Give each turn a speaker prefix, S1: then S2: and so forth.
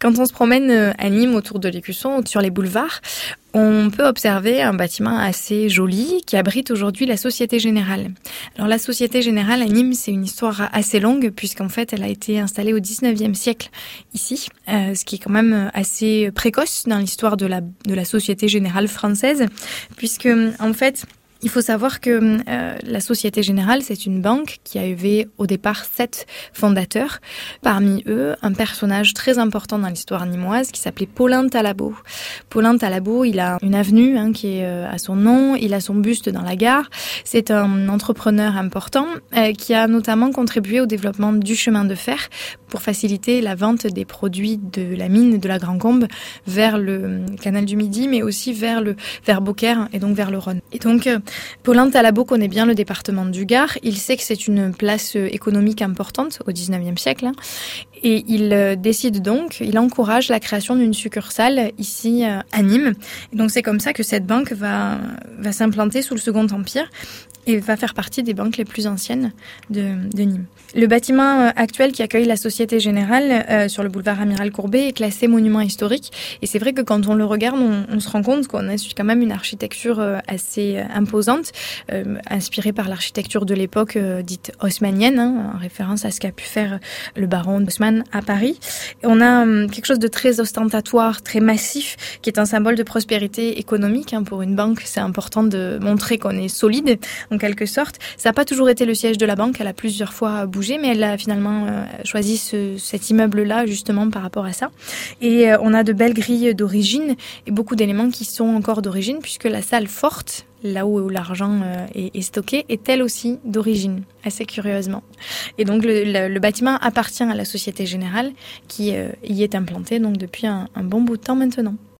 S1: Quand on se promène à Nîmes autour de l'Écusson, sur les boulevards, on peut observer un bâtiment assez joli qui abrite aujourd'hui la Société Générale. Alors la Société Générale à Nîmes, c'est une histoire assez longue puisqu'en fait elle a été installée au 19e siècle ici, ce qui est quand même assez précoce dans l'histoire de la Société Générale française puisque en fait il faut savoir que la Société Générale, c'est une banque qui avait au départ 7 fondateurs. Parmi eux, un personnage très important dans l'histoire nîmoise qui s'appelait Paulin Talabot. Paulin Talabot, il a une avenue qui est à son nom, il a son buste dans la gare. C'est un entrepreneur important qui a notamment contribué au développement du chemin de fer pour faciliter la vente des produits de la mine de la Grand-Combe vers le canal du Midi, mais aussi vers Beaucaire et donc vers le Rhône. Et donc, Paulin Talabot connaît bien le département du Gard. Il sait que c'est une place économique importante au 19e siècle. Et il décide donc, il encourage la création d'une succursale ici à Nîmes. Et donc c'est comme ça que cette banque va s'implanter sous le Second Empire et va faire partie des banques les plus anciennes de Nîmes. Le bâtiment actuel qui accueille la Société Générale sur le boulevard Amiral Courbet est classé monument historique. Et c'est vrai que quand on le regarde, on se rend compte qu'on a quand même une architecture assez imposante, inspirée par l'architecture de l'époque dite haussmannienne, en référence à ce qu'a pu faire le baron Haussmann à Paris. Et on a quelque chose de très ostentatoire, très massif, qui est un symbole de prospérité économique. Pour une banque, c'est important de montrer qu'on est solide, en quelque sorte. Ça n'a pas toujours été le siège de la banque, elle a plusieurs fois bougé, mais elle a finalement choisi cet immeuble-là justement par rapport à ça. Et on a de belles grilles d'origine et beaucoup d'éléments qui sont encore d'origine, puisque la salle forte, là où l'argent est stocké, est elle aussi d'origine, assez curieusement. Et donc le bâtiment appartient à la Société Générale qui y est implantée donc depuis un bon bout de temps maintenant.